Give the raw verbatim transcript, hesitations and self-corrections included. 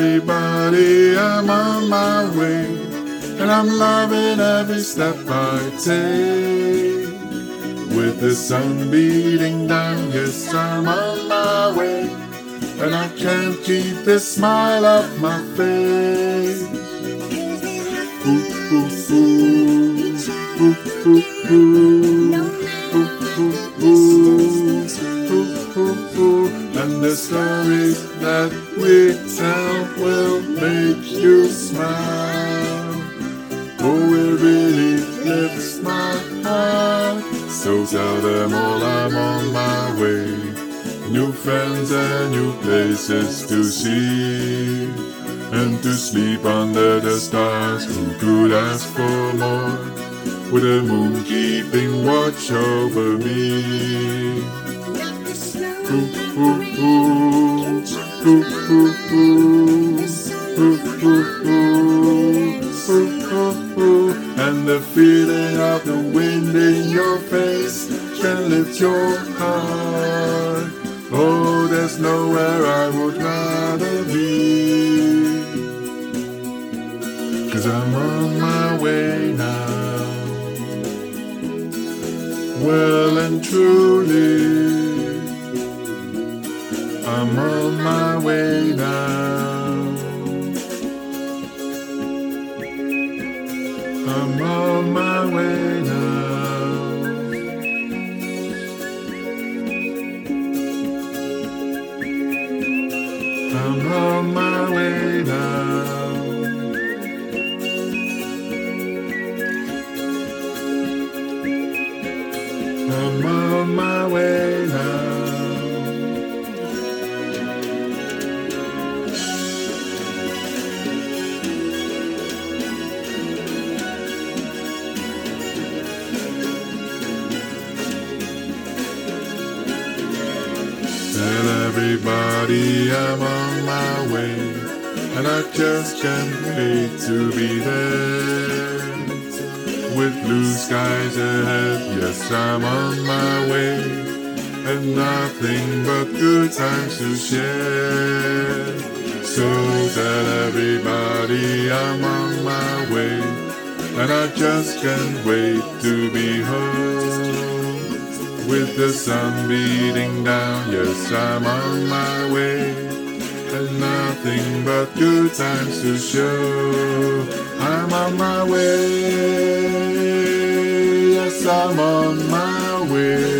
everybody, I'm on my way, and I'm loving every step I take. With the sun beating down, yes, I'm on my way, and I can't keep the smile off my face. Ooh, ooh, ooh, ooh, ooh, ooh, ooh, ooh, ooh, ooh. And the stories that we tell will make you smile. Oh, it really lifts my heart. So tell them all I'm on my way. New friends and new places to see, and to sleep under the stars. Who could ask for more, with the moon keeping watch over me? Ooh, ooh, ooh, ooh, ooh, ooh, ooh, ooh, ooh, ooh, ooh. And the feeling of the wind in your face can lift your heart. Oh, there's nowhere I would rather be, 'cause I'm on my way now, well and truly, I'm on my way now, I'm on my way now. I'm on my way now. I'm on my way now. Tell everybody I'm on my way, and I just can't wait to be there. With blue skies ahead, yes, I'm on my way, and nothing but good times to share. So tell everybody I'm on my way, and I just can't wait to be home. With the sun beating down, yes, I'm on my way, and nothing but good times to show. I'm on my way, yes, I'm on my way.